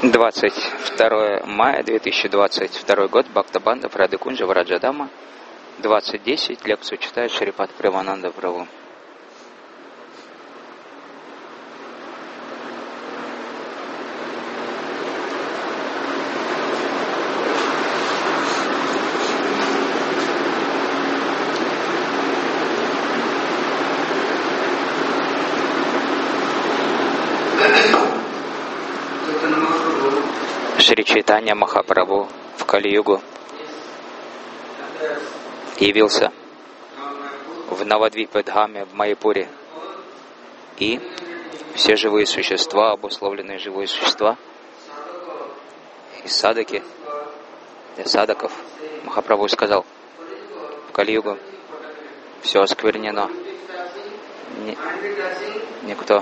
22 мая 2022 год, Бхактабанда, Радхакунджа, Враджадама, 20:10, лекцию читает Шрипад Прямананда Прабху. Шри Чайтанья Махапрабху в Кали-югу явился в Навадвипе-дхаме в Майяпуре, и все живые существа, обусловленные живые существа, и садаки, для садаков, Махапрабху сказал, в Кали-югу все осквернено, никто.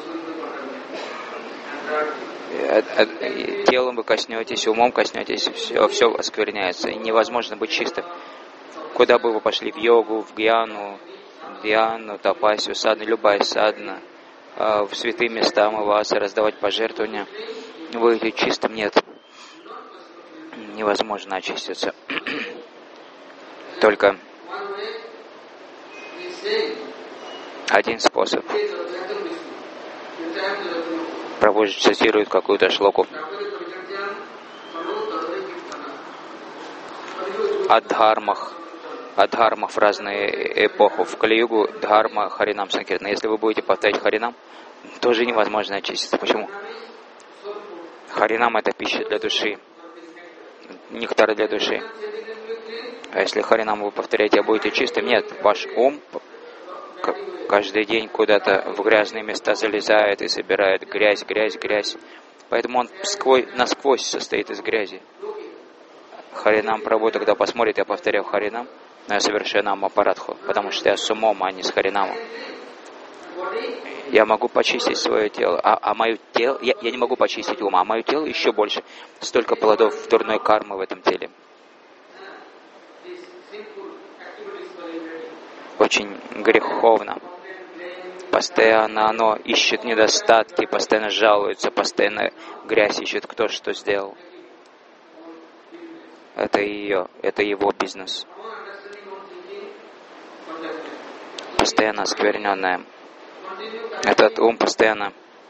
Телом вы коснетесь, умом коснетесь, все оскверняется, и невозможно быть чистым. Куда бы вы пошли, в йогу, в гьяну, тапасию, садхану, любая садхана, в святые места омываться, раздавать пожертвования, выйти чистым, нет. Невозможно очиститься. Только один способ. Прабху цитирует какую-то шлоку. О дхармах в разные эпохи. В Кали-югу дхарма Харинам Санкиртана. Если вы будете повторять Харинам, тоже невозможно очиститься. Почему? Харинам — это пища для души, нектар для души. А если Харинам вы повторяете, а будете чистым, нет, ваш ум каждый день куда-то в грязные места залезает и собирает грязь. Поэтому он насквозь состоит из грязи. Харинам Прабху тогда посмотрит, я повторяю Харинам, но я совершаю намапарадху, потому что я с умом, а не с Харинамом. Я могу почистить свое тело, а мое тело, я не могу почистить ум, а мое тело еще больше. Столько плодов дурной кармы в этом теле. Очень греховно. Постоянно оно ищет недостатки, постоянно жалуется, постоянно грязь ищет, кто что сделал. Это его бизнес. Постоянно оскверненное. Этот ум постоянно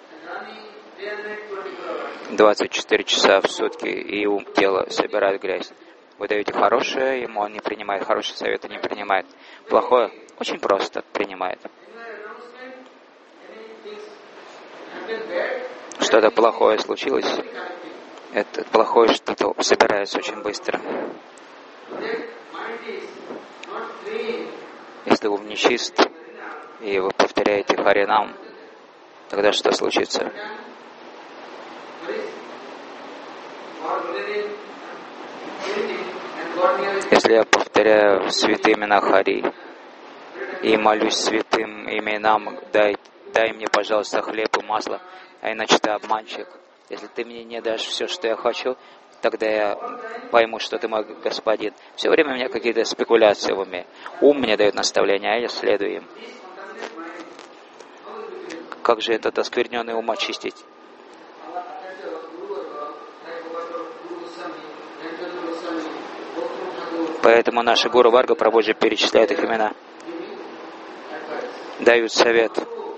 24 часа в сутки, и ум, тело собирает грязь. Вы даете хорошее, ему он не принимает, хорошие советы не принимает. Плохое очень просто принимает. Что-то плохое случилось, это плохое что-то собирается очень быстро. Если ум не чист, и вы повторяете Харинам, тогда что случится? Если я повторяю святые имена Хари и молюсь святым именам, дай мне, пожалуйста, хлеб и масло, а иначе ты обманщик. Если ты мне не дашь все, что я хочу, тогда я пойму, что ты мой господин. Все время у меня какие-то спекуляции в уме. Ум мне дает наставления, а я следую им. Как же этот оскверненный ум очистить? Поэтому наши гуру Варга Прабху перечисляют их имена. Дают совет.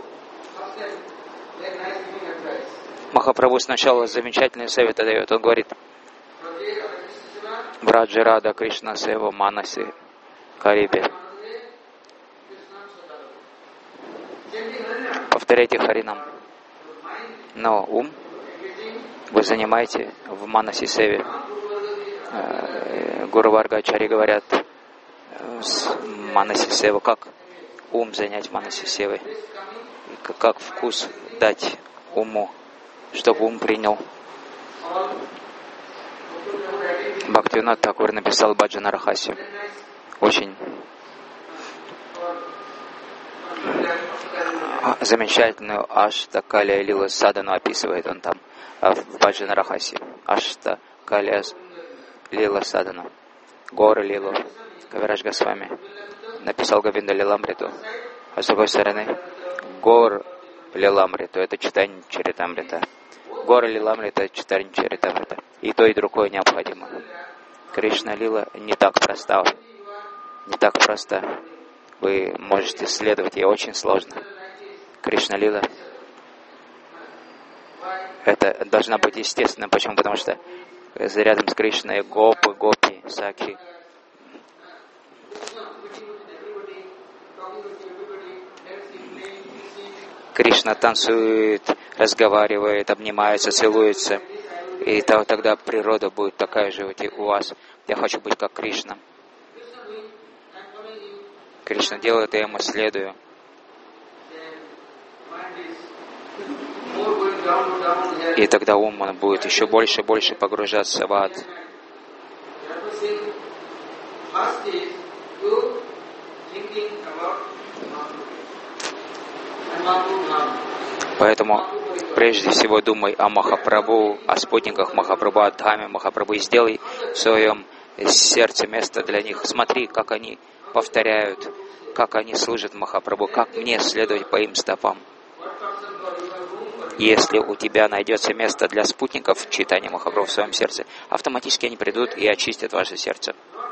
Махапрабху сначала замечательные советы дает. Он говорит: Враджа Рада Кришна Сева Манаси Карибе. Повторяйте Харинам. Но ум вы занимаете в Манаси Севе. Гуру Варгачари говорят, Манаси Сева, как ум занять Манаси Севой, как вкус дать уму, чтобы ум принял. Бхактивинод Тхакур написал Баджана Рахаси. Очень замечательную Аштакалия Лила Садану описывает он там в Баджана Рахаси. Аштакалия Лила Садану. Горы Лилу. Кавирадж Госвами написал Говинда Лиламриту. А с другой стороны, Гор Лиламриту — это читание Чаритамрита. Гора Лиламрита, Читаринчаритамрита. И то, и другое необходимо. Кришна Лила не так проста. Не так проста. Вы можете следовать ей очень сложно. Кришна Лила это должна быть естественно. Почему? Потому что рядом с Кришной гопы, гопи, сакхи. Кришна танцует, разговаривает, обнимается, целуется. И тогда природа будет такая же вот и у вас. Я хочу быть как Кришна. Кришна делает, и я ему следую. И тогда ум он будет еще больше и больше погружаться в ад. Поэтому прежде всего думай о Махапрабху, о спутниках Махапрабху, о Дхаме Махапрабху, и сделай в своем сердце место для них. Смотри, как они повторяют, как они служат Махапрабху, как мне следовать по им стопам. Если у тебя найдется место для спутников читания Махапрабху в своем сердце, автоматически они придут и очистят ваше сердце.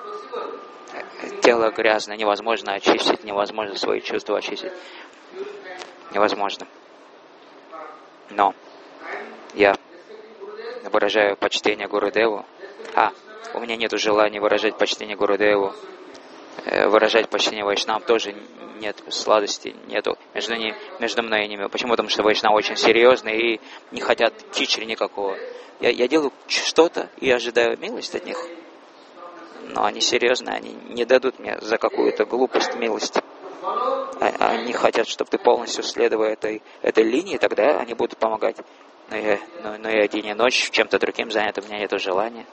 Тело грязное, невозможно очистить, невозможно свои чувства очистить. Невозможно. Но я выражаю почтение Гурудеву. У меня нет желания выражать почтение Гурудеву. Выражать почтение Вайшнавам тоже нет сладости, нету между мной и ними. Почему? Потому что Вайшнавы очень серьезные и не хотят кичери никакого. Я делаю что-то и ожидаю милость от них. Но они серьезные, они не дадут мне за какую-то глупость милость. Они хотят, чтобы ты полностью следовал этой линии, тогда они будут помогать. Но я день и ночь чем-то другим занят, у меня нет желания.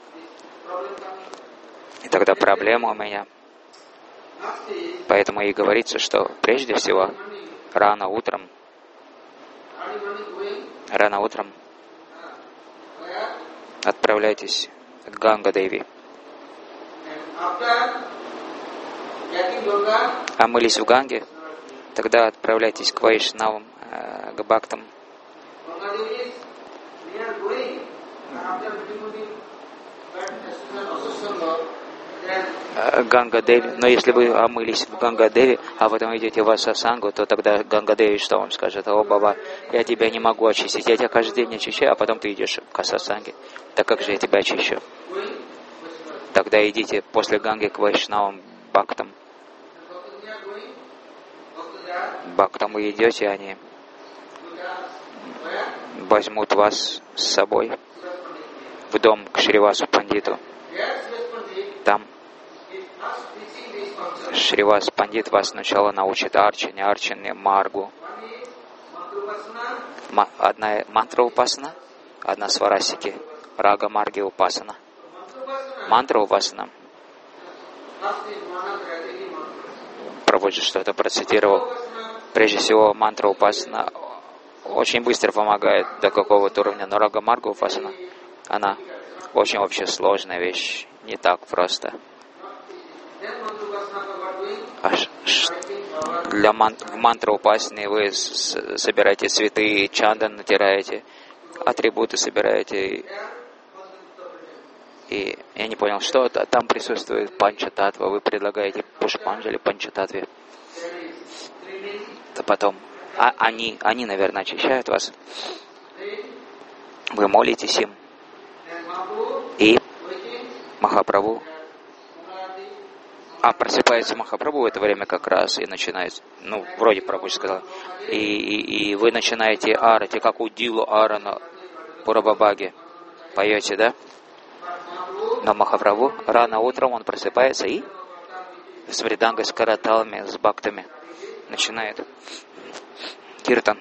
И тогда проблема у меня. Поэтому и говорится, что прежде всего рано утром отправляйтесь к Ганга-Деви. Омылись в Ганге, тогда отправляйтесь к Вайшнавам, к Бхактам. Ганга-Деви, но если вы омылись в Ганга-Деви, а потом идете в Асасангу, то тогда Ганга-Деви что вам скажет? О, Баба, я тебя не могу очистить, я тебя каждый день очищаю, а потом ты идешь к Асасанге. Так как же я тебя очищу? Тогда идите после Ганги к Вайшнавам, Бхактам. Бхактам вы идете, они возьмут вас с собой в дом к Шривасу Пандиту. Там Шривас Пандит вас сначала научит арчане, маргу. Одна мантра упасана, одна сварасики, рага марги упасана. Мантра упасана. Прабхуджи что-то процитировал. Прежде всего, мантра упасана очень быстро помогает до какого-то уровня, но рага марга упасана, она очень вообще сложная вещь, не так просто. Для мантры упасаны вы собираете цветы, чандан натираете, атрибуты собираете. И я не понял, что там присутствует панчататва, вы предлагаете пушпанджали панчататве. То потом, они, наверное, очищают вас. Вы молитесь им. И Махапрабху, просыпается Махапрабху в это время как раз и начинает, вроде Прабхуджи сказал, и вы начинаете арати, как у Дилу Арана Пурабабаги. Поете, да? Но Махапрабху рано утром он просыпается и с мридангой, с караталами, с бхактами начинает киртан.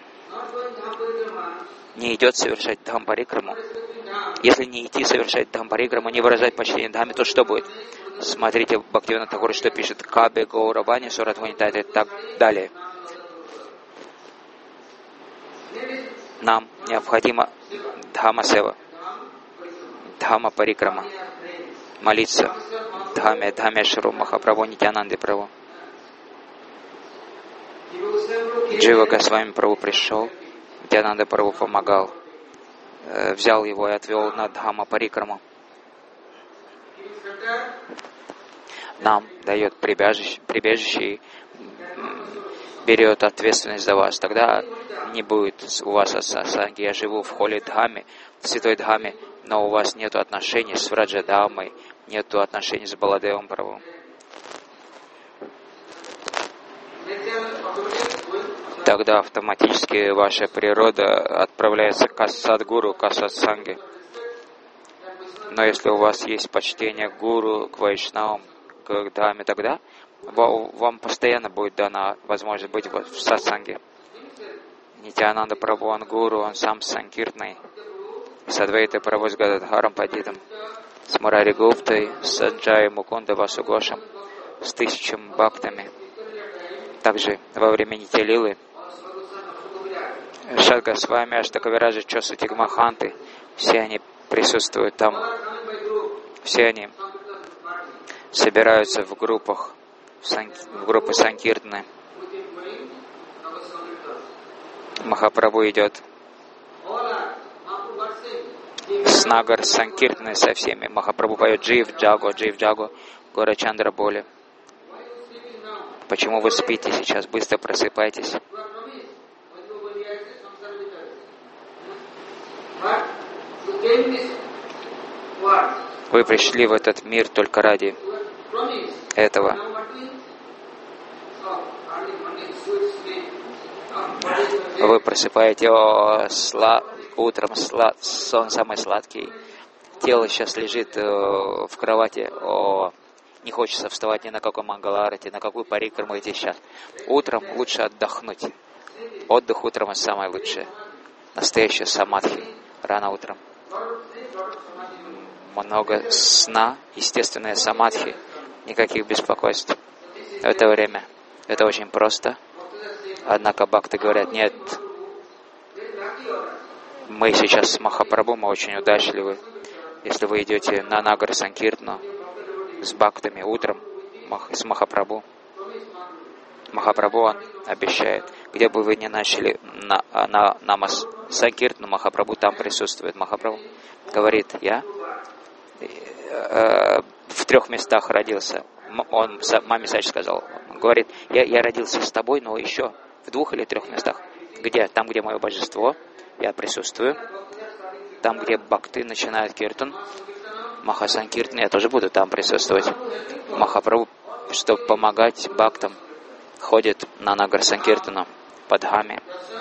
Не идет совершать дхампарикраму. Если не идти совершать дхампарикраму, не выражать почтение Дхаме, то что будет? Смотрите, Бхактивинода Тхакур что пишет. Кабе Гауравани Суратхунитайта и так далее. Нам необходимо Дхама-сева, Дхама-парикрама, молиться Дхамешвару Махапрабху Нитьянанде Прабху. Джива Госвами Прабху пришел, Нитьянанда Прабху помогал. взял его и отвел на Дхамма Парикраму. Нам дает прибежище и берет ответственность за вас. Тогда не будет у вас сатсанги. Я живу в холе Дхамме, в святой Дхамме, но у вас нет отношений с Враджадамой, нет отношений с Баладевом Прабху. Тогда автоматически ваша природа отправляется к Садгуру, к Сатсанге. Но если у вас есть почтение к Гуру, к Вайшнавам, к Дхамме, тогда вам постоянно будет дана возможность быть в Сатсанге. Нитьянанда Прабху, он Гуру, он сам Санкиртный, с Адвайтой Прабху, с Гададхаром Пандитом, с Мурари Гуптой, с Аджай Мукунда Васугошем, с 1000 бхактами. Также во время Нитья-лилы Шад Госвами, Аштакавираджа, Чосати Маханты, все они присутствуют там, все они собираются в группах, в группы Санкиртны. Махапрабху идет с Нагар Санкиртны со всеми. Махапрабху поет Джив Джагу, Гора Чандра Боли. Почему вы спите сейчас? Быстро просыпайтесь. Вы пришли в этот мир только ради этого. Вы просыпаете утром, сон самый сладкий. Тело сейчас лежит в кровати. Не хочется вставать ни на какой мангаларати, на какую парикраму идти сейчас. Утром лучше отдохнуть. Отдых утром самое лучшее. Настоящее самадхи. Рано утром. Много сна, естественное самадхи. Никаких беспокойств. В это время. Это очень просто. Однако бхакты говорят, нет, мы сейчас с Махапрабху, мы очень удачливы. Если вы идете на Нагар Санкиртну с бхактами утром, с Махапрабху, Махапрабху он обещает, где бы вы ни начали намаз Санкиртну, Махапрабху там присутствует. Махапрабху говорит, я в 3 местах родился. Он маме Сачи сказал, он говорит, я родился с тобой, но еще в 2 или 3 местах. Где? Там, где мое божество, я присутствую. Там, где бхакты начинают киртан, Махасанкиртан, я тоже буду там присутствовать. Махапрабху, чтобы помогать бхактам, ходит на Нагар Санкиртану по Дхаме.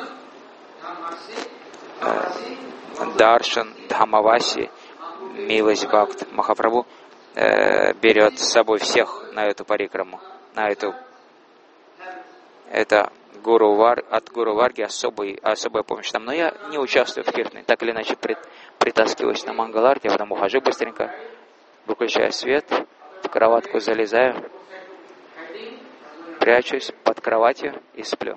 Даршан, Дхамаваси, милость бхакт. Махапрабху берет с собой всех на эту парикраму, на эту. Это от Гуру Варги особая помощь нам. Но я не участвую в киртане, так или иначе притаскиваюсь на мангаларте, я потом ухожу быстренько, выключаю свет, в кроватку залезаю, прячусь под кроватью и сплю.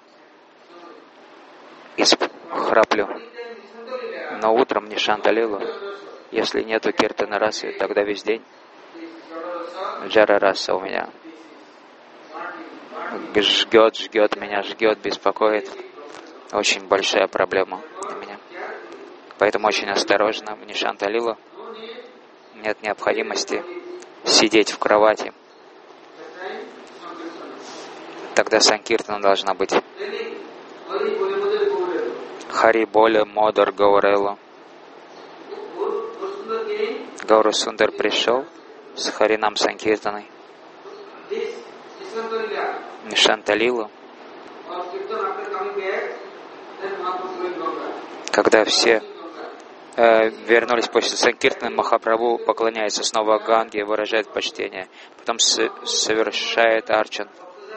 И храплю. Но утром не Шанталилу. Если нету киртана расы, тогда весь день джара раса у меня жгет меня, беспокоит. Очень большая проблема для меня. Поэтому очень осторожно. В Нишанталилу нет необходимости сидеть в кровати. Тогда Санкиртана должна быть. Хари Боля Модар Гаурелла. Гауру Сундар пришел с Харинам Санкиртаной. Нишанталилу. Когда все вернулись после Санкиртаны, Махапрабху поклоняется снова Ганге, выражает почтение. Потом совершает арчан.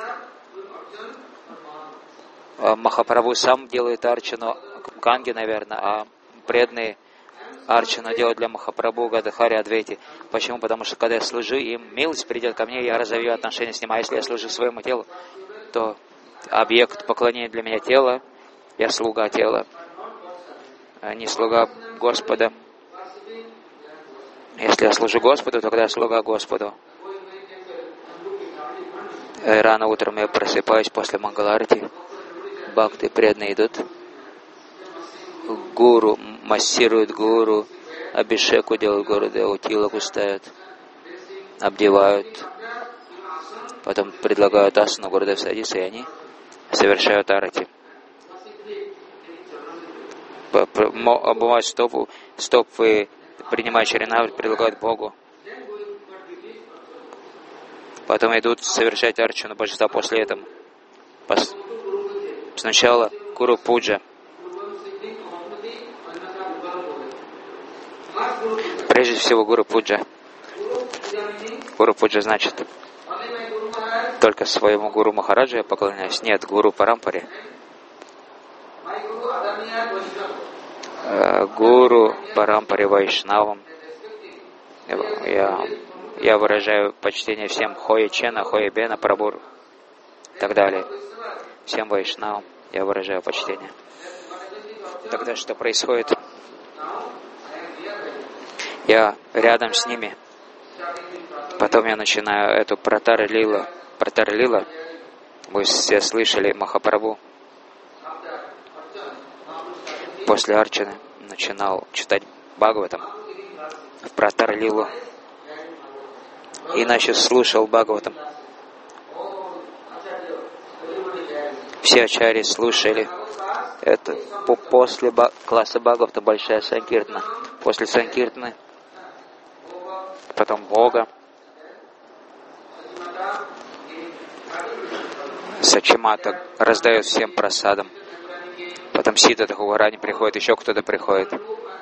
Махапрабху сам делает арчану Ганге, наверное, а преданные арчану делают для Махапрабху, Гададхари, Адвайти. Почему? Потому что когда я служу им, милость придет ко мне, я разовью отношения с ним. А если я служу своему телу, то объект поклонения для меня тело, я слуга тела, а не слуга Господа. Если я служу Господу, тогда я слуга Господу. Рано утром я просыпаюсь после Мангаларати. Бхакты преданные идут. Гуру массируют гуру, абишеку делают Гурудеву, тилаку ставят, обдевают, потом предлагают асану, Гурудев садится, и они совершают арати. Обувают стопы, принимают шаринаврит, предлагают Богу. Потом идут совершать арчану божества после этого. Сначала Гуру Пуджа. Прежде всего Гуру Пуджа. Гуру Пуджа значит только своему Гуру Махараджу я поклоняюсь. Нет, Гуру Парампаре. Гуру Парампаре Вайшнавам. Я выражаю почтение всем Хое Чена, Хое Бена, Прабху и так далее. Всем Вайшнавам я выражаю почтение. Тогда что происходит? Я рядом с ними. Потом я начинаю эту Пратара-лила. Пратара-лила, вы все слышали Махапрабху. После арчаны начинал читать Бхагаватам в Пратара-лилу. Иначе слушал Бхагаватам. Все ачарьи слушали. Это после класса Бхагавата большая санкиртана. После санкиртаны потом Бога. Сачимата раздает всем просадом. Потом Сита Тхакурани приходит, еще кто-то приходит.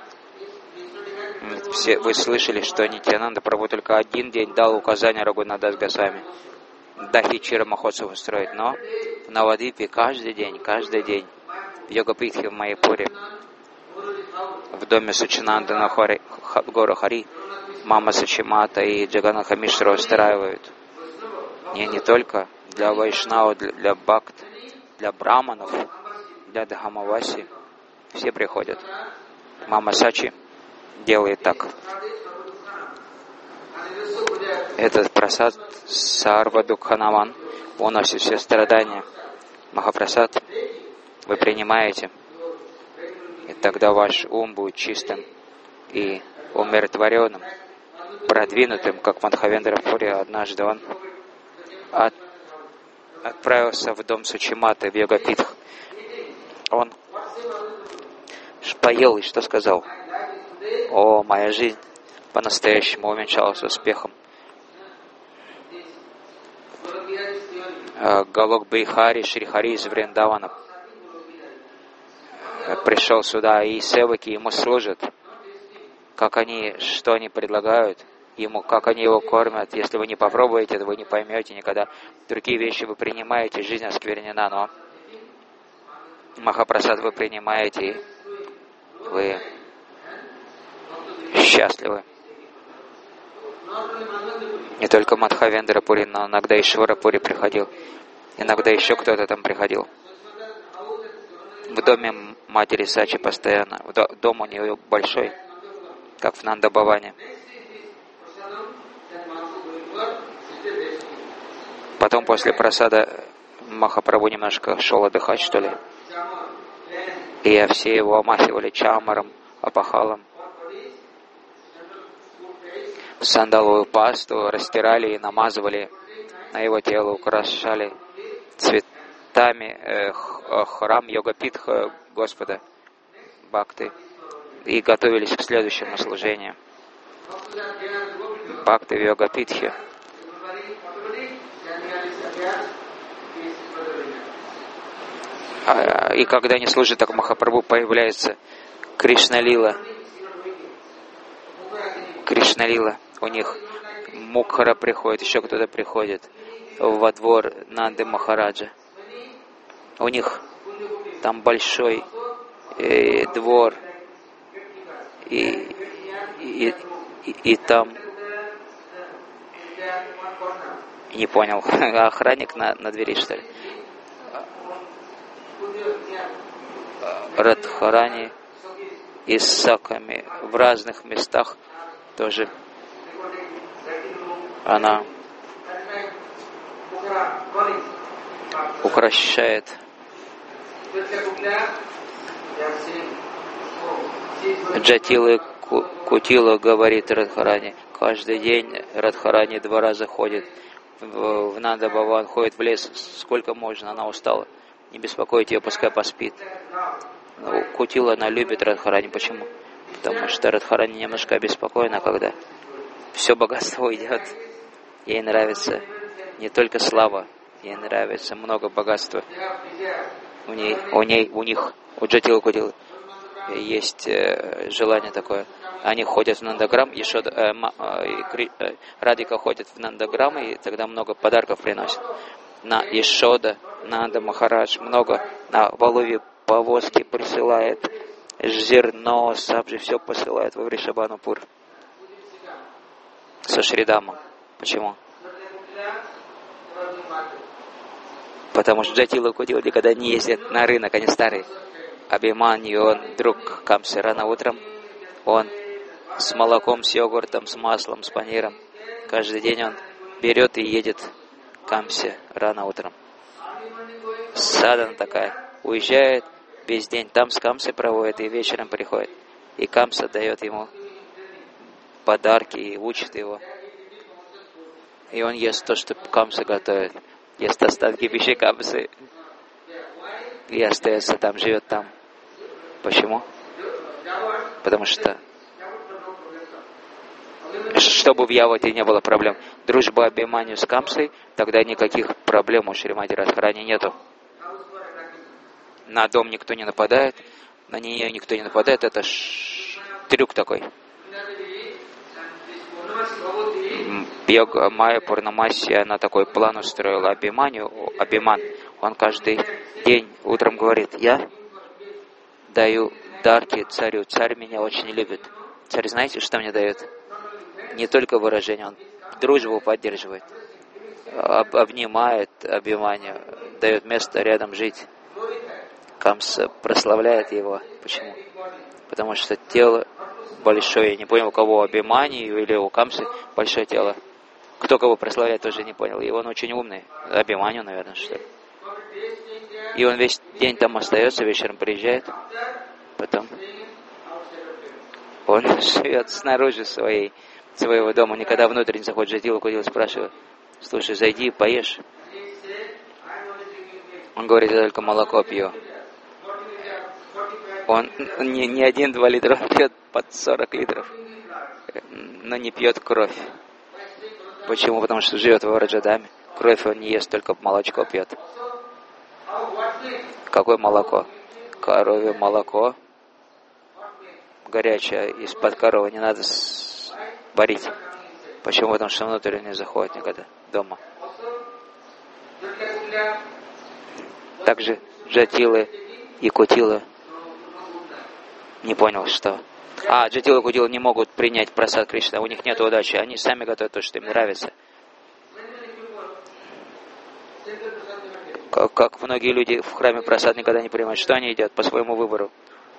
Все, вы слышали, что Нитьянанда Прабху только один день дал указание Рагунатдас Госвами Дахичира Махотсава устроить, но в Навадвипе каждый день, в Йогапитхе в Майяпуре, в доме Сачинандана Гора Хари, Мама Сачимата и Джаганатха Мишра устраивают. Не только для Вайшнава, для Бхакт, для Браманов, для Дхамаваси. Все приходят. Мама Сачи делает так. Этот прасад Сарва Дукханаван уносит все страдания. Махапрасад вы принимаете, и тогда ваш ум будет чистым и умиротворенным, продвинутым, как Мадхавендра Пури. Однажды он отправился в дом Сачиматы в Йогапитх. Он поел и что сказал? О, моя жизнь по-настоящему увенчалась успехом. Галок Бихари, Шрихари из Вриндавана пришел сюда, и севаки ему служат. Что они предлагают ему, как они его кормят. Если вы не попробуете, то вы не поймете никогда. Другие вещи вы принимаете, жизнь осквернена, но Махапрасад вы принимаете, и вы счастливы. Не только Мадхавендра Пури, но иногда Ишвара Пури приходил. Иногда еще кто-то там приходил. В доме матери Сачи постоянно. Дом у нее большой, как в Нанда-Баване. Потом после просада Махапрабху немножко шел отдыхать, что ли. И все его омахивали чамаром, апахалом. Сандаловую пасту растирали и намазывали на его тело, украшали цветами храм Йогапитха Господа Бхакты и готовились к следующему служению. Бхакты в Йогапитхе. И когда они служат так Махапрабху, появляется Кришна-лила. Кришна-лила. У них Мукхара приходит, еще кто-то приходит во двор Нанды Махараджа. У них там большой двор, и там, не понял, охранник на двери, что ли? Радхарани и с саками в разных местах тоже она укращает. Джатила Кутила говорит Радхарани, каждый день Радхарани 2 раза ходит в Нанда Баван, ходит в лес, сколько можно, она устала. Не беспокойте ее, пускай поспит. Кутила, она любит Радхарани. Почему? Потому что Радхарани немножко обеспокоена, когда все богатство уйдет. Ей нравится не только слава, ей нравится много богатства. У Джатила Кутилы есть желание такое. Они ходят в Нандаграм, Радика ходит в Нандаграм, и тогда много подарков приносит. На Ишода, Нанда Махарадж много на Валове повозки присылает, зерно, сабжи, все посылает в Вришабанупур со Шридамом. Почему? Потому что Джатила Кутила никогда не ездят на рынок, они старые. Абхимани, он друг Камсы, рано утром, он с молоком, с йогуртом, с маслом, с паниром. Каждый день он берет и едет к Камсе рано утром. Садана такая, уезжает весь день, там с Камсой проводит и вечером приходит. И Камса дает ему подарки и учит его. И он ест то, что Камса готовит. Ест остатки пищи Камсы. И остается там, живет там. Почему? Потому что чтобы в Явате не было проблем. Дружба Абхиманью с Камсой, тогда никаких проблем у Шримати Радхарани нету. На дом никто не нападает, на нее никто не нападает, это трюк такой. Йога Майя Пурнамаси, она такой план устроила Абхиман, он каждый день утром говорит, я даю дарки царю, царь меня очень любит. Царь, знаете, что мне дает? Не только выражение, он дружбу поддерживает, обнимает Абхиманию, дает место рядом жить. Камса прославляет его. Почему? Потому что тело большое, я не понял, у кого, Абхиманию или у Камсы большое тело. Кто кого прославляет, тоже не понял. И он очень умный. Абхиманию, наверное, что ли. И он весь день там остается, вечером приезжает. Потом он живет снаружи своего дома, никогда внутрь не заходит. Джатила Кутила спрашивает, слушай, зайди, поешь. Он говорит, я только молоко пью. Он не 1-2 литра, он пьет под 40 литров, но не пьет кровь. Почему? Потому что живет в Враджадаме. Кровь он не ест, только молочко пьет. Какое молоко? Коровье молоко. Горячее, из-под коровы, не надо варить. Почему? Потому что внутрь не заходит никогда, дома. Также Джатилы и Кутила не понял, что... Джатила и Кутила не могут принять прасад Кришны, у них нет удачи, они сами готовят то, что им нравится. Как многие люди в храме прасад никогда не принимают, что они едят по своему выбору.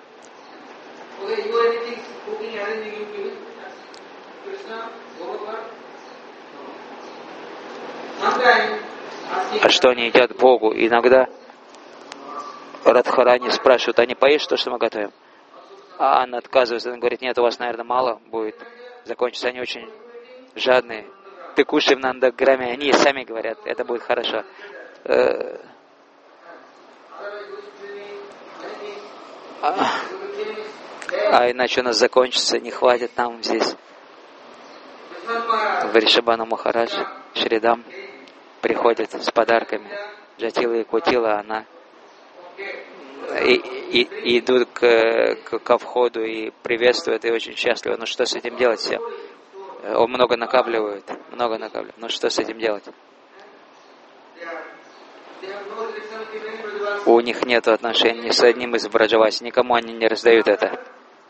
А что они едят Богу? Иногда Радхарани спрашивают, а не поешь то, что мы готовим? А она отказывается, она говорит, нет, у вас, наверное, мало будет закончиться. Они очень жадные. Ты кушай в Нандаграме, они сами говорят, это будет хорошо. Иначе у нас закончится, не хватит нам здесь. Вришабхану Махарадж, Шридам приходит с подарками. Джатила и Кутила, она идут ко входу и приветствуют, и очень счастливы. Но что с этим делать всем? Он много накапливает. Но что с этим делать? У них нет отношений ни с одним из Браджаваси, никому они не раздают это.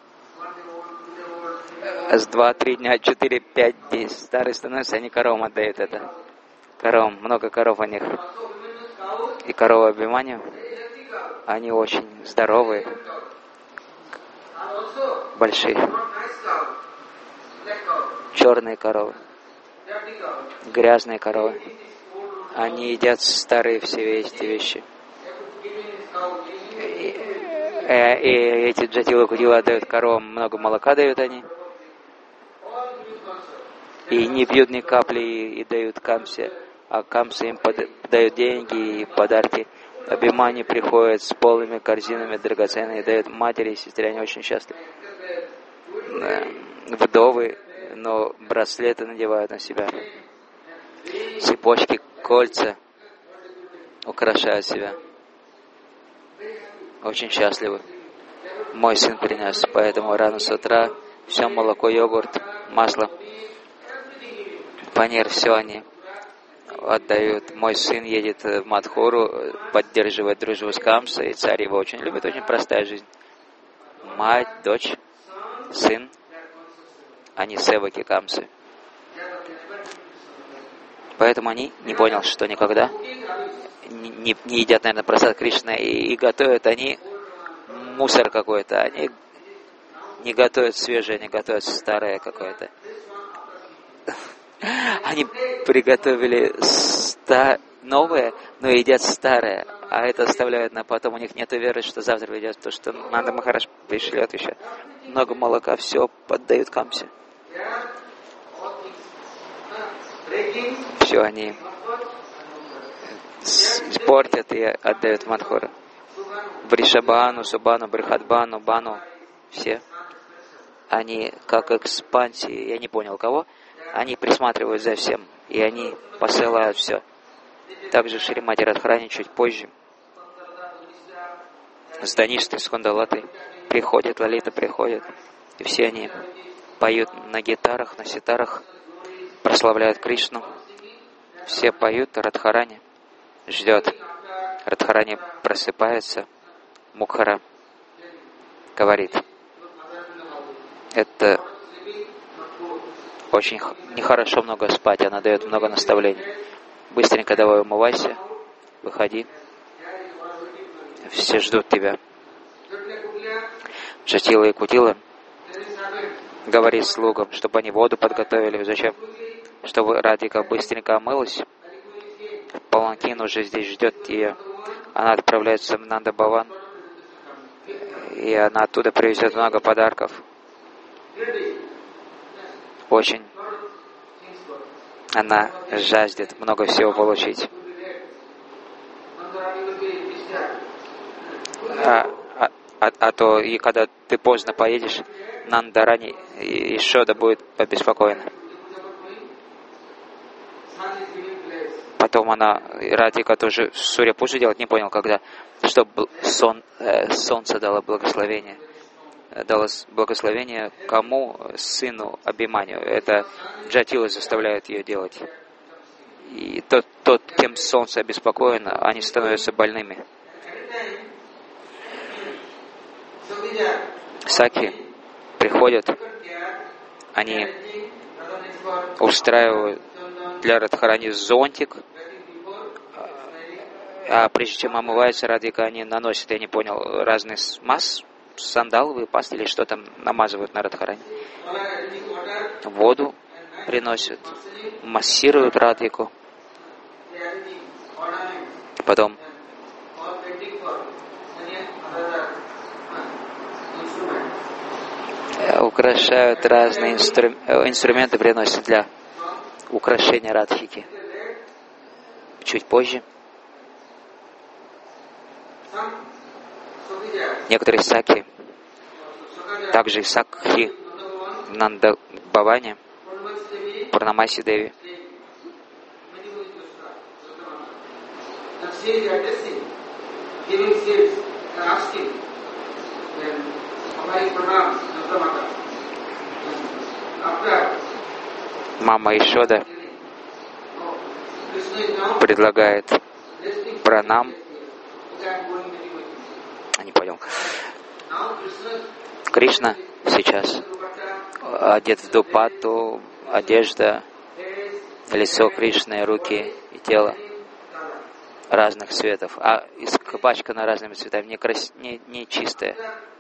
С 2-3 дня, 4-5 дней старые становятся, они коровам отдают это. Коровам, много коров у них. И коровы Абхиманию, они очень здоровые, большие. Черные коровы, грязные коровы. Они едят старые все эти вещи. И эти джатилы кутилы отдают коровам, много молока дают они. И не пьют ни капли и дают камсе. А камсы им дают деньги и подарки. Абхимани приходят с полными корзинами драгоценные, дают матери и сестре, они очень счастливы. Вдовы, но браслеты надевают на себя. Цепочки, кольца украшают себя. Очень счастливы. Мой сын принес, поэтому рано с утра все молоко, йогурт, масло, панир, все они отдают. Мой сын едет в Мадхуру, поддерживает дружбу с Камсой, и царь его очень любит. Очень простая жизнь. Мать, дочь, сын, они севаки Камсы. Поэтому они не понял, что никогда не едят, наверное, прасад Кришны и готовят они мусор какой-то. Они не готовят свежее, они готовят старое какое-то. Они приготовили новое, но едят старое, а это оставляют на потом. У них нет веры, что завтра придет то, что надо Махарадж пришлет еще. Много молока, все поддают Камсе. Все они испортят и отдают в Мадхуру. Вришабану, Субану, Брихадбану, Бану, все. Они как экспансии, я не понял кого, они присматривают за всем, и они посылают все. Также Шримати Радхарани чуть позже. С Даништой, с Кундалатой приходят, Лалита приходит, и все они поют на гитарах, на ситарах, прославляют Кришну. Все поют, Радхарани ждет. Радхарани просыпается, Мукхара говорит: это очень нехорошо много спать, она дает много наставлений. Быстренько давай умывайся, выходи, все ждут тебя. Джатила и Кутила говорит слугам, чтобы они воду подготовили. Зачем? Чтобы Радхика быстренько омылась. Паланкин уже здесь ждет ее. Она отправляется в Нанда-Баван, и она оттуда привезет много подарков. Очень она жаждет много всего получить. А то и когда ты поздно поедешь, Нандарани и Шода будет обеспокоена. Потом она, Радхика тоже Сурья-пуджу делать, не понял, когда, чтобы солнце дало благословение. Дало благословение кому? Сыну Абхиманию. Это джатилы заставляют ее делать. И тот, кем солнце обеспокоено, они становятся больными. Саки приходят, они устраивают для Радхарани зонтик, а прежде чем омывается Радхика, они наносят, я не понял, разные сандаловые пасты или что там намазывают на Радхарани. Воду приносят, массируют Радхику. Потом украшают разные инструменты, приносят для украшения Радхики. Чуть позже некоторые саки, также и сакхи в Нанда-Баване, Пурнамаси Деви, мама Ишода предлагает пранам. Не понял. Кришна сейчас одет в дупатту, одежда, лицо Кришны, руки и тело разных цветов, а испачкано разными цветами, не чистое.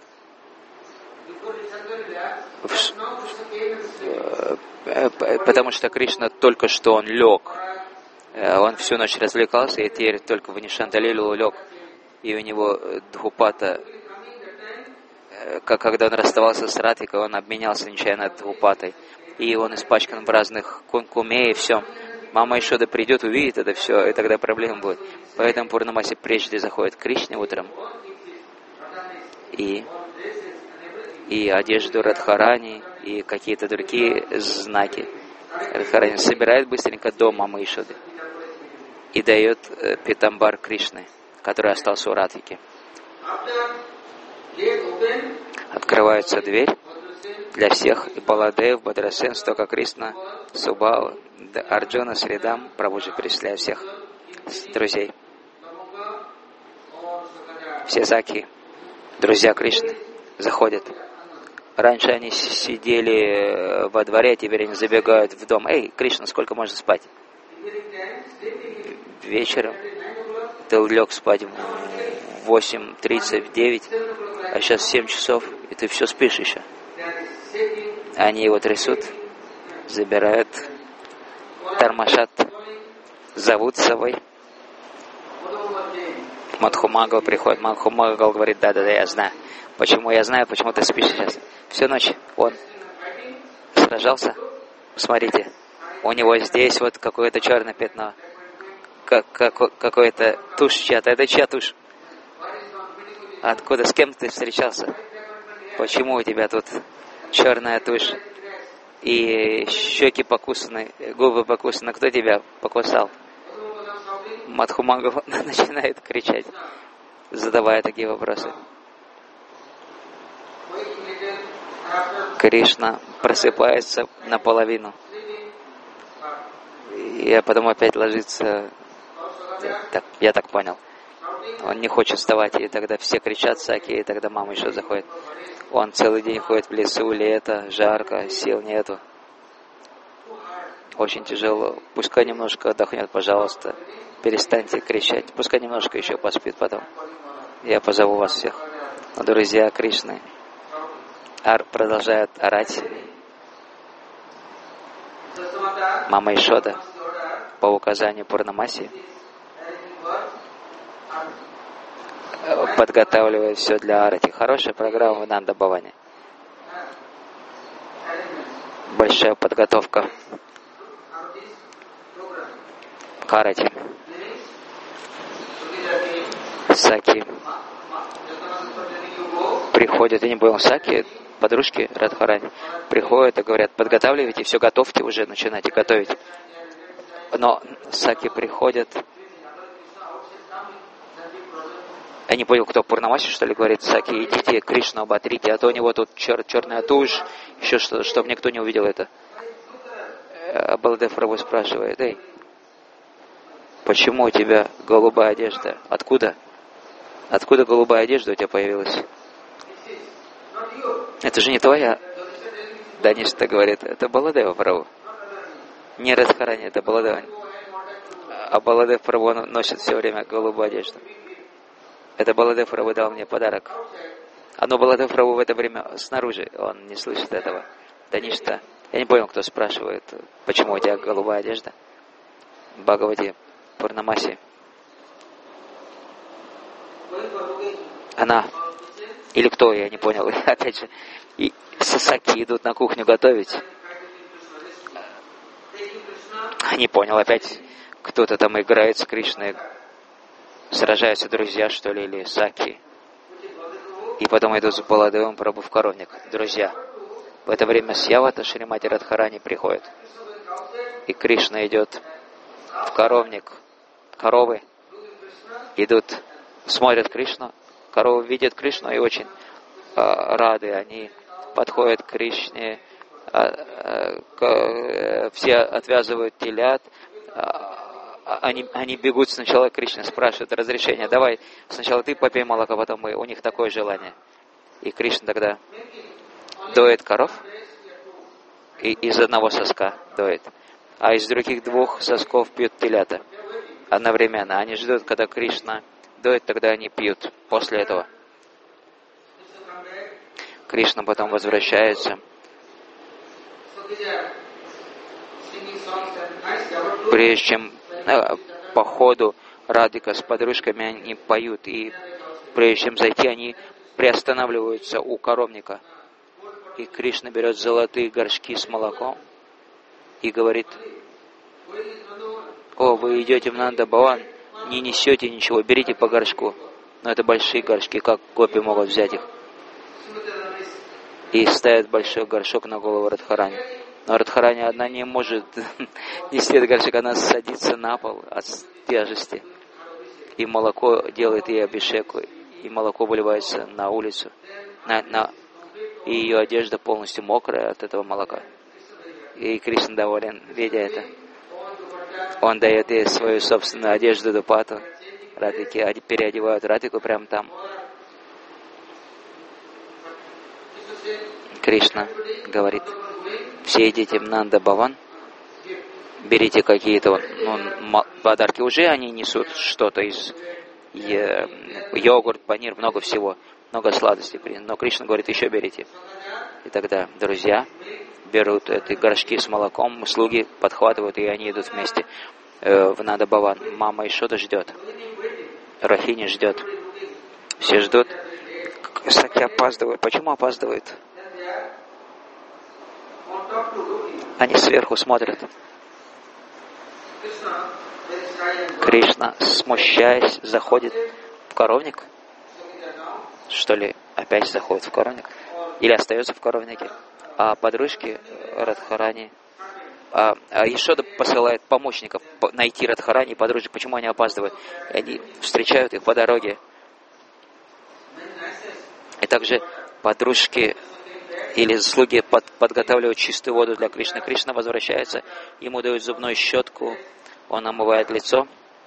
Потому что Кришна только что он лег. Он всю ночь развлекался, и теперь только в Нишанталилу лег. И у него дхупата как когда он расставался с Радхикой, он обменялся нечаянно Двупатой. И он испачкан в разных кункуме, и все. Мама Ишода придет, увидит это все, и тогда проблем будет. Поэтому Пурнамаси прежде заходит к Кришне утром. И одежду Радхарани, и какие-то другие знаки. Радхарани собирает быстренько до мамы Ишоды и дает питамбар Кришны, который остался у Радхики. Открывается дверь для всех, и Баладев, Бадрасен, Стока Кришна, Субал, Арджуна, Сридам, Прабхуджи перечисляет всех друзей. Все саки, друзья Кришны, заходят. Раньше они сидели во дворе, теперь они забегают в дом. Эй, Кришна, сколько можно спать? Вечером ты лег спать в 8:30, в 9, а сейчас 7 часов, и ты все спишь еще. Они его трясут, забирают, тормошат, зовут с собой. Мадхумагал приходит, Мадхумагал говорит, да, я знаю. Почему я знаю, почему ты спишь сейчас? Всю ночь он сражался. Смотрите, у него здесь вот какое-то черное пятно, какое-то тушь чья-то. Это чья тушь? Откуда, с кем ты встречался? Почему у тебя тут черная тушь? И щеки покусаны, губы покусаны. Кто тебя покусал? Мадхумагал начинает кричать, задавая такие вопросы. Кришна просыпается наполовину. И потом опять ложится. Я так понял. Он не хочет вставать, и тогда все кричат саки, и тогда мама еще заходит. Он целый день ходит в лесу, лето, жарко, сил нету. Очень тяжело. Пускай немножко отдохнет, пожалуйста. Перестаньте кричать. Пускай немножко еще поспит потом. Я позову вас всех. Но друзья Кришны продолжают орать. Мама Ишода по указанию Пурнамаси подготавливает все для арати. Хорошая программа в Нанда Бхаване. Большая подготовка к арати. Саки приходят, я не понял, Саки, подружки Радхарани, приходят и говорят, подготавливайте, все готовьте уже, начинайте готовить. Но Саки приходят. Я не понял, кто Пурнамаси, что ли, говорит, Саки, идите, Кришну оботрите, а то у него тут черная тушь, еще что-то, чтобы никто не увидел это. Баладев Прабху спрашивает, эй, почему у тебя голубая одежда? Откуда? Откуда голубая одежда у тебя появилась? Это же не твоя. Даништа говорит, это Баладева Прабху. Не Радхарани, это Баладева. А Баладев Прабху носит все время голубую одежду. Это Баладев Прабху дал мне подарок. Но Баладев Прабху в это время снаружи, он не слышит этого. Даништа. Я не понял, кто спрашивает, почему у тебя голубая одежда. Бхагавати Пурнамаси. Она. Или кто, я не понял. Опять же, и Саки идут на кухню готовить. Не понял, опять кто-то там играет с Кришной. Сражаются друзья, что ли, или Саки. И потом идут с Баладевом Прабху в коровник. Друзья. В это время Сьявата Шримати Радхарани приходит. И Кришна идет в коровник. Коровы идут, смотрят Кришну. Коровы видят Кришну и очень рады. Они подходят к Кришне. Все отвязывают телят. Они бегут сначала к Кришне, спрашивают разрешения. Давай, сначала ты попей молоко, потом мы. У них такое желание. И Кришна тогда доит коров. И из одного соска доит. А из других двух сосков пьют телята. Одновременно. Они ждут, когда Кришна доит, тогда они пьют. После этого. Кришна потом возвращается. Прежде чем по ходу Радхика с подружками они поют. И прежде чем зайти, они приостанавливаются у коровника. И Кришна берет золотые горшки с молоком и говорит: «О, вы идете в Нанда-Баван, не несете ничего, берите по горшку». Но это большие горшки, как гопи могут взять их? И ставят большой горшок на голову Радхарани. Но Радхарани одна не может нести этот горшок, она садится на пол от тяжести. И молоко делает ей абхишеку, и молоко выливается на улицу. И ее одежда полностью мокрая от этого молока. И Кришна доволен, видя это. Он дает ей свою собственную одежду дупату. Радхики переодевают Радхику прямо там. Кришна говорит: все идите в Нанда-Баван, берите какие-то подарки. Уже они несут что-то из йогурт, панир, много всего, много сладостей. Но Кришна говорит: еще берите. И тогда друзья берут эти горшки с молоком, слуги подхватывают, и они идут вместе в Нанда-Баван. Мама Ишода ждет, Рахини ждет, все ждут. Саки опаздывают. Почему опаздывают? Они сверху смотрят. Кришна, смущаясь, заходит в коровник. Что ли, опять заходит в коровник? Или остается в коровнике? А подружки Радхарани... Ишода посылает помощников найти Радхарани и подружек. Почему они опаздывают? И они встречают их по дороге. И также подружки или слуги подготавливают чистую воду для Кришны. Кришна возвращается, ему дают зубную щетку, он омывает лицо.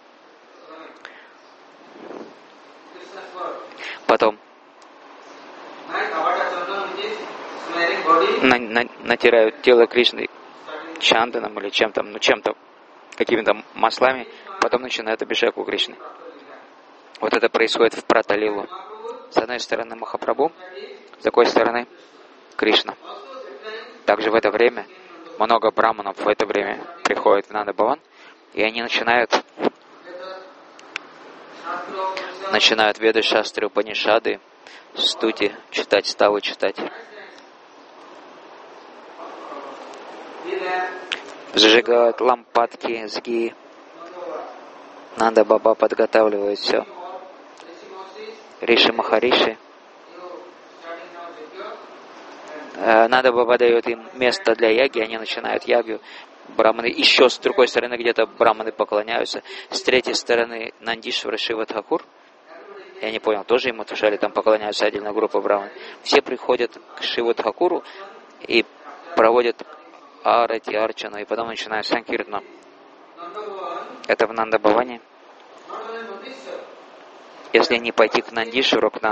Потом натирают тело Кришны чанданом или чем-то, какими-то маслами, потом начинают абхишеку Кришны. Вот это происходит в Праталилу. С одной стороны Махапрабху, с другой стороны Кришна. Также в это время много браманов в это время приходят в Нанда-Баван, и они начинают Веды, Шастры, Упанишады, стути читать, ставы читать. Зажигают лампадки, сги. Нанда-Баба подготавливает все. Риши Махариши. Нанда-Баба дает им место для яги, они начинают ягу. Браманы еще с другой стороны где-то браманы поклоняются. С третьей стороны Нандишвара Шива Тхакур. Я не понял, тоже ему тушали, там поклоняются отдельная группа браман. Все приходят к Шиву Тхакуру и проводят арати, арчану, и потом начинают санкиртну. Это в Нанда-Баване. Если не пойти к Нандишвару, в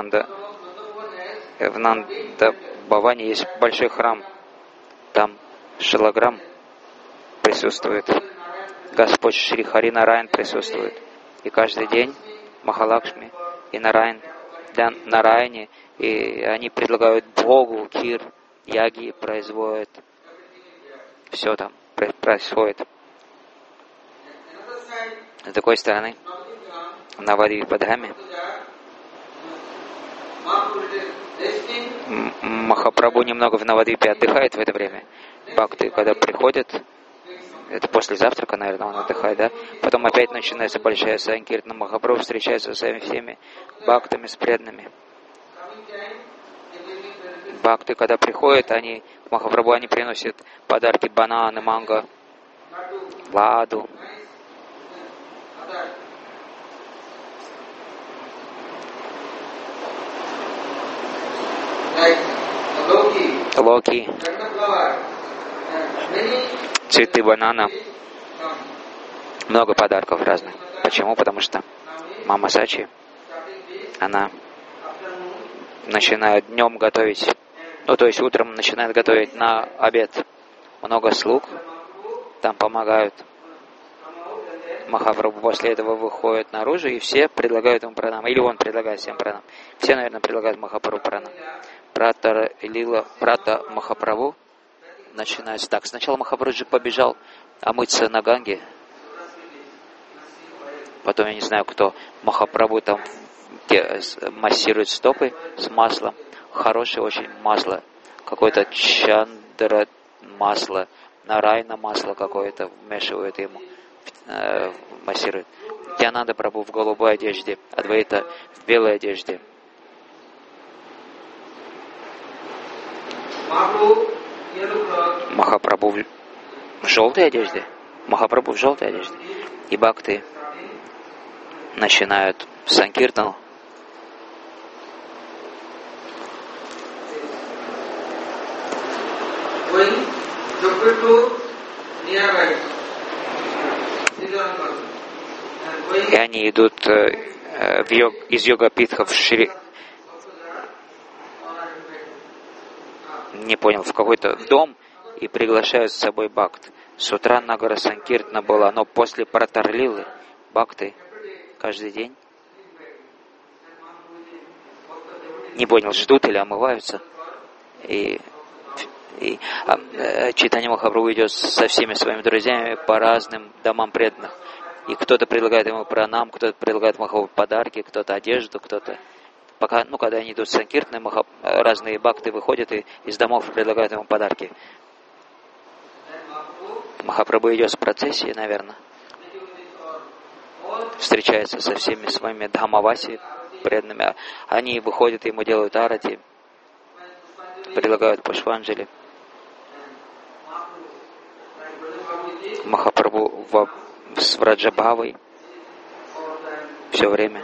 Нанда-Баване есть большой храм. Там Шилаграм присутствует. Господь Шри Хари Нараян присутствует. И каждый день Махалакшми и Нараян для Нараяни, и они предлагают Богу кир, яги производят. Все там происходит. С другой стороны, в Навадвипадхаме Махапрабху немного в Навадвипе отдыхает в это время. Бхакты, когда приходят, это после завтрака, наверное, он отдыхает, да? Потом опять начинается большая санкиртна. Махапрабху встречается со всеми бхактами, с преданными. Бхакты, когда приходят, к Махапрабху они приносят подарки: бананы, манго, ладу. Локи, цветы банана, много подарков разных. Почему? Потому что мама Сачи, она начинает днем готовить, то есть утром начинает готовить на обед. Много слуг там помогают. Махапрабху после этого выходит наружу, и все предлагают ему пранам. Или он предлагает всем пранам. Все, наверное, предлагают Махапрабху пранам. Прата Махапрабху начинается так. Сначала Махапрабху побежал омыться на Ганге. Потом, я не знаю кто, Махапрабху там массирует стопы с маслом, хорошее очень масло, какое-то чандра масло, нарайна масло какое-то вмешивают ему, массирует. Нитьянанда Прабху в голубой одежде, Адвайта в белой одежде. Махапрабху в желтой одежде. Махапрабху в желтой одежде. И бхакты начинают санкиртану. И они идут из йога-питха в не понял, в какой-то дом и приглашают с собой бхакт. С утра Нагара Санкиртана была, но после Пратарлилы бхакты каждый день, не понял, ждут или омываются. И Чайтанья Махапрабху идет со всеми своими друзьями по разным домам преданных. И кто-то предлагает ему пранам, кто-то предлагает Махапрабху подарки, кто-то одежду, кто-то... Пока, когда они идут в Санкиртаны, разные бхакты выходят и из домов предлагают ему подарки. Махапрабху идет с процессией, наверное. Встречается со всеми своими дхамаваси преданными. Они выходят, ему делают арати, предлагают пушпанджали. Махапрабху с Враджабхавой все время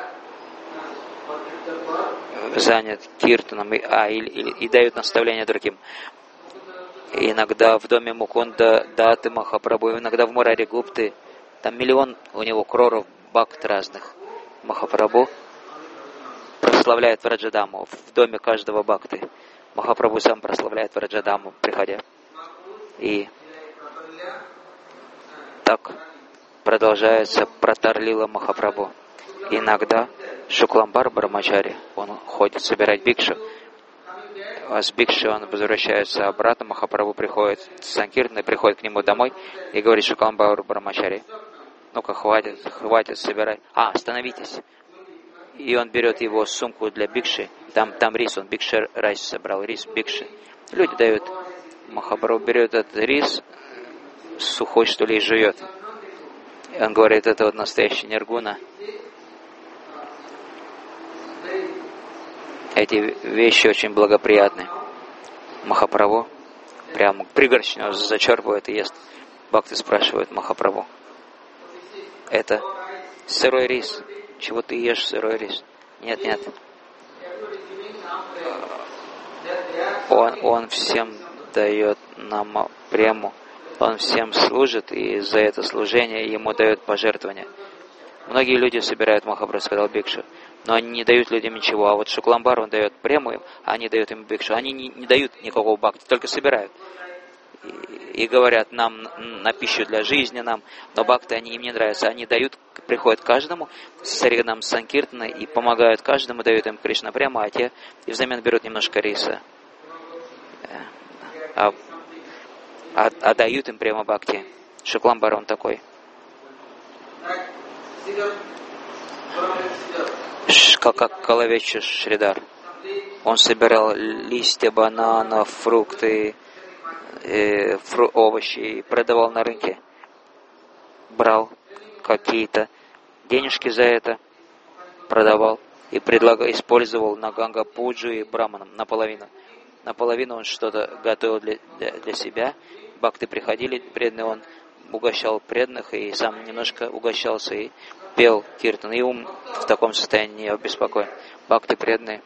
занят киртаном и дают наставления другим. И иногда в доме Мукунда Даты Махапрабху, иногда в Мурари Гупты, там миллион у него кроров бхакт разных. Махапрабху прославляет Враджадаму в доме каждого бхакты. Махапрабху сам прославляет Враджадаму, приходя. И так продолжается Пратарлила Махапрабху. Иногда Шукламбар Брамачари, он ходит собирать бикшу, а с бикши он возвращается обратно, Махапрабху приходит с Санкиртаной, приходит к нему домой и говорит Шукламбару Брамачари: ну-ка, хватит собирать. Остановитесь. И он берет его сумку для бикши, там рис, он бикши райс собрал, рис бикши. Люди дают, Махапрабху берет этот рис, сухой что ли, и жует. И он говорит, это вот настоящий ниргуна. Эти вещи очень благоприятны. Махапрабху прямо пригоршню зачерпывает и ест. Бхакты спрашивают Махапрабху: это сырой рис. Чего ты ешь сырой рис? Нет. Он всем дает нам прему. Он всем служит, и за это служение ему дают пожертвования. Многие люди собирают Махапрабху, сказал бикшу, но они не дают людям ничего. А вот Шукламбар, он дает прему им, а они дают им бикшу. Они не дают никакого бхакти, только собирают. И говорят, нам на пищу для жизни, нам, но бхакты, они им не нравятся. Они дают, приходят каждому с Харинам Санкиртана и помогают каждому, дают им Кришна прямо, а те и взамен берут немножко риса. А дают им прямо бхакти. Шукламбар, он такой. Как Калавеча Шридар. Он собирал листья бананов, фрукты, овощи и продавал на рынке. Брал какие-то денежки за это, продавал и использовал на Ганга-пуджу и браманам наполовину. Наполовину он что-то готовил для себя. Бхакты приходили, преданные, он угощал преданных и сам немножко угощался и пел киртан. И ум в таком состоянии не обеспокоен. Бхакты преданные,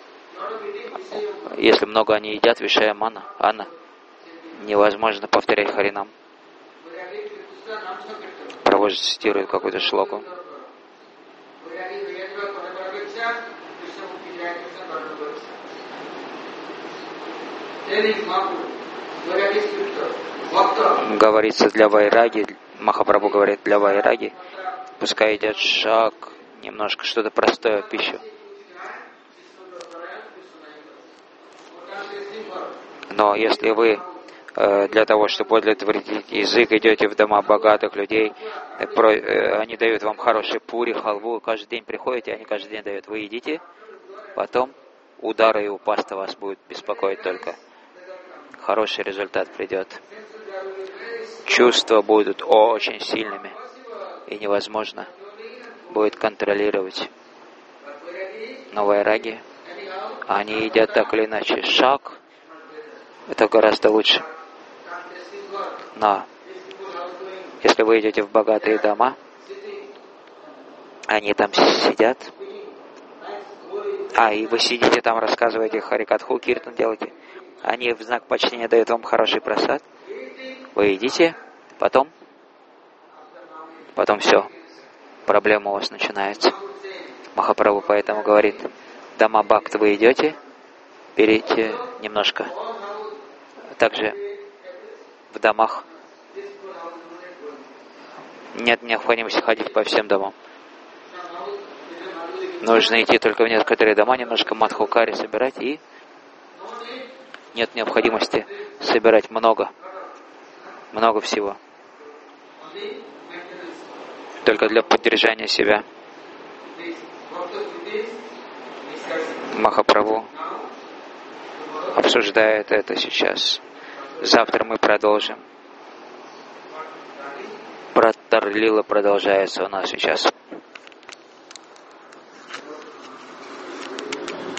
если много они едят, вишая мана, ана, невозможно повторять харинам. Прабхупада цитирует какую-то шлоку. Говорится для вайраги, Махапрабху говорит для вайраги, пускай едят шак, немножко что-то простое, пищу. Но если вы для того, чтобы удовлетворить язык, идете в дома богатых людей, они дают вам хорошие пури, халву, каждый день приходите, они каждый день дают, вы едите, потом удары и упасть вас будет беспокоить только. Хороший результат придет. Чувства будут очень сильными, и невозможно будет контролировать. Но вайраги, они едят так или иначе. Шаг — это гораздо лучше. Но если вы идете в богатые дома, они там сидят, и вы сидите там, рассказываете харикатху, киртан делаете, они в знак почтения дают вам хороший прасад, вы едите, потом все, проблема у вас начинается. Махапрабху поэтому говорит, дома бхакт вы идете, берите немножко. Также в домах нет необходимости ходить по всем домам. Нужно идти только в некоторые дома, немножко мадхукари собирать, и нет необходимости собирать много всего. Только для поддержания себя. Махапрабху обсуждает это сейчас. Завтра мы продолжим. Пратар Лила продолжается у нас сейчас.